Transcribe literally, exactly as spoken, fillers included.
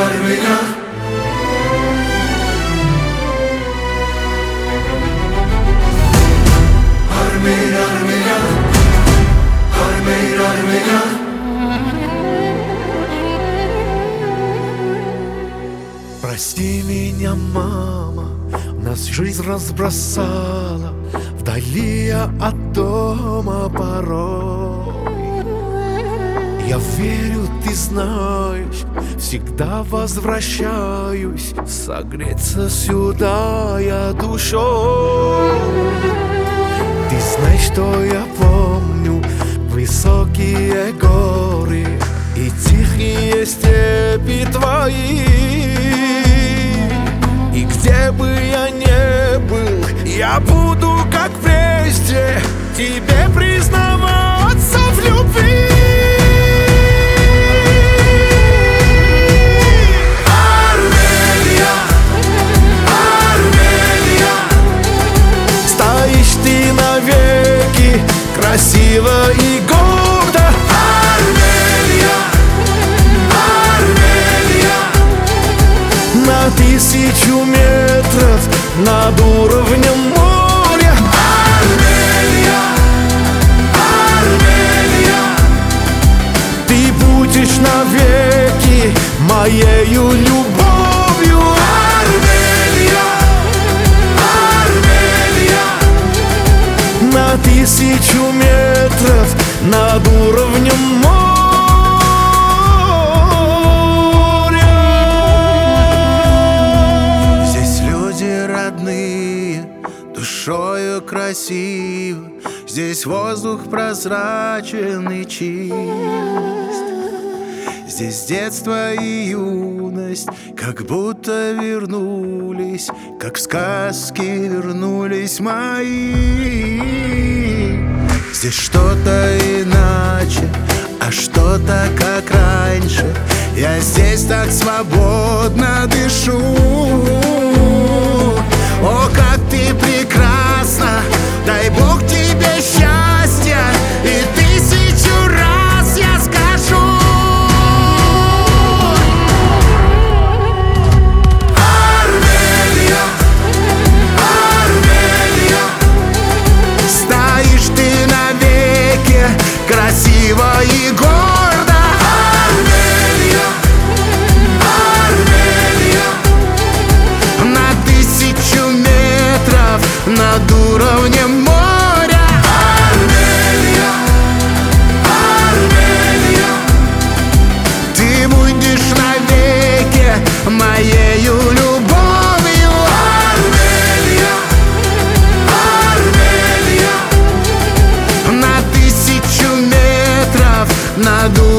Армения. Армения, Армения, Армения, Армения. Прости меня, мама, нас жизнь разбросала вдали от дома порой. Я верю, ты знаешь, всегда возвращаюсь согреться сюда я душой. Ты знаешь, что я помню высокие горы и тихие степи твои. И где бы я ни был, я буду, как прежде, тебе признаваться в любви. Армения, Армения, стоишь ты навеки красиво и гордо. Армения, Армения, на тысячу метров над уровнем моря. Армения, Армения, ты будешь навеки моею любовью. Армения, Армения, на тысячу метров над уровнем моря. Душою красиво, здесь воздух прозрачен и чист. Здесь детство и юность как будто вернулись, как в сказке вернулись мои. Здесь что-то иначе, а что-то как раньше. Я здесь так свободно дышу. О, как ты прекрасна, дай Бог тебе счастья, и тысячу раз я скажу. Армения, Армения, стоишь ты навеки красиво и гордо. Армения, Армения, на тысячу метров над уровнем моря. Армения, Армения, ты будешь навеки моею любовью. Армения, Армения, на тысячу метров над уровнем моря.